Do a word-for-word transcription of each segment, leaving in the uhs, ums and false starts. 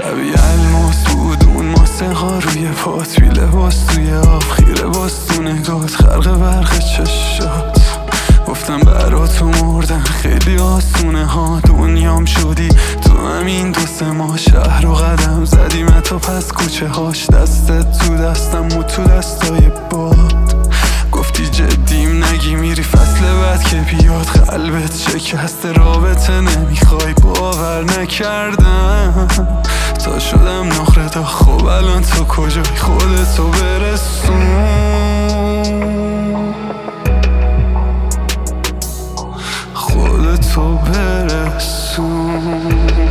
شبیه الماس بود اون ماسه ها روی پات، بی لباس توی آب خیره باز تو نگات، خلق برق چشات. گفتم برا تو مردن خیلی آسونه ها، دنیام شدی تو همین دو سه ماه. شهر و قدم زدیم تا پس کوچه هاش، دستت تو دستم و تو دستای باد. گفتی جدیم نگی میری فصل بعد که بیاد، قلبت شکست رابطه نمیخوای، باور نکردم تا شدم نخره تا. خب الان تو کجای خودتو برسون، خودتو برسون.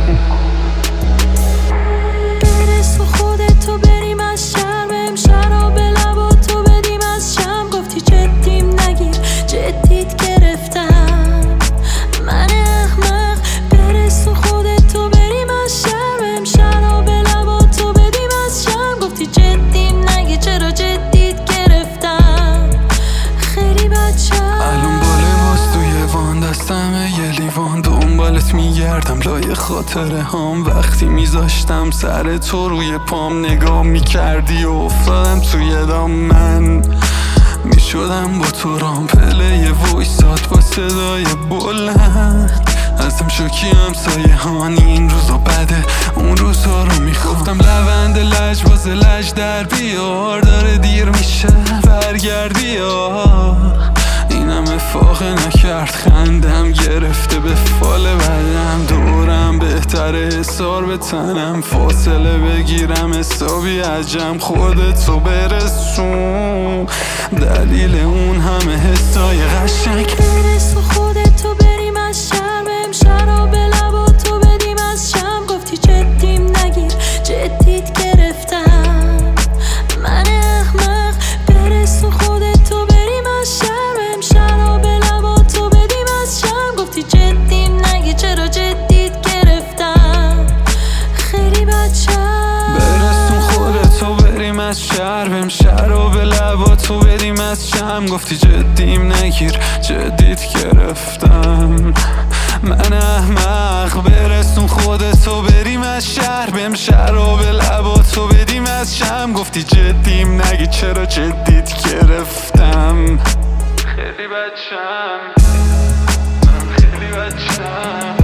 برسون خودتو بریم از شرمم، شراب لباتو بدیم از شم. گفتی جدیم نگیر جدیت گرفتم من احمق. برسون خودتو بریم از شرمم، شراب لباتو بدیم از شم. گفتی جدیم نگیر چرا جدیت گرفتم خیلی بچم. الان با لباس توی وان دستمه یه لیوان، دنبالت میگردم لای خاطره هام. وقتی میذاشتم سر تو روی پام نگاه میکردی و افتادم توی دام. من میشدم با تو رامپله وایسات با صدای بلند، ازم شوکی همسایه هانی این روزا بده اون روزا رو میخواستم. لوند لج باز لج در بیار، داره دیر میشه برگردی یا اینم افاقه نکرد. خندم گرفته به فال بدم، دورم بهتره حسار به تنم، فاصله بگیرم حسابی عجم. خودتو برسون دلیل اون همه حسای قشنگ. برسون خودتو بریم از شرمم، شراب لباتو بدیم از شم. گفتی جدیم نگیر جدیت گرفتم من احمق. برسون خودتو بریم از شرمم، شراب لباتو بدیم از شم. گفتی جدیم نگیر چرا جدیت گرفتم خیلی بچم. برسون خودتو بریم از شرمم، شراب لباتو بدیم از شم. گفتی جدیم نگیر جدیت گرفتم من احمق. برسون خودتو بریم از شهر بهم، شراب لباتو بدیم از شم. گفتی جدیم نگی چرا جدیت گرفتم خیلی بچم، من خیلی بچم.